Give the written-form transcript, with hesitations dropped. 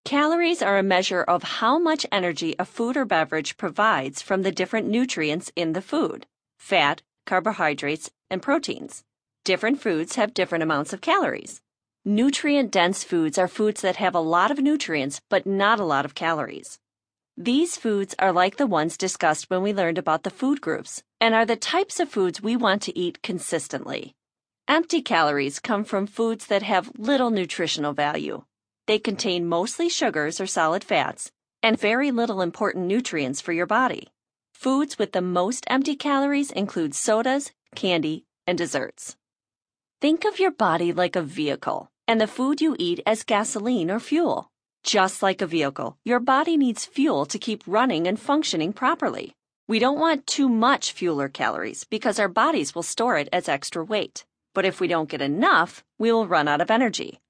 Calories are a measure of how much energy a food or beverage provides from the different nutrients in the food: fat, carbohydrates, and proteins. Different foods have different amounts of calories. Nutrient-dense foods are foods that have a lot of nutrients but not a lot of calories. These foods are like the ones discussed when we learned about the food groups and are the types of foods we want to eat consistently. Empty calories come from foods that have little nutritional value. They contain mostly sugars or solid fats and very little important nutrients for your body. Foods with the most empty calories include sodas, candy, and desserts. Think of your body like a vehicle and the food you eat as gasoline or fuel. Just like a vehicle, your body needs fuel to keep running and functioning properly. We don't want too much fuel or calories because our bodies will store it as extra weight. But if we don't get enough, we will run out of energy.